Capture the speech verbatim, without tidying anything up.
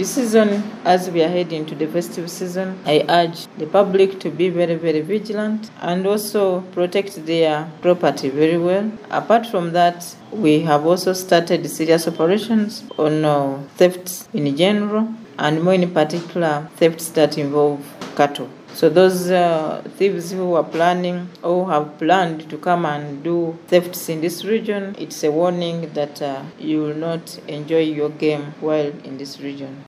This season, as we are heading to the festive season, I urge the public to be very, very vigilant and also protect their property very well. Apart from that, we have also started serious operations on uh, thefts in general, and more in particular, thefts that involve cattle. So those uh, thieves who are planning or have planned to come and do thefts in this region, it's a warning that uh, you will not enjoy your game while in this region.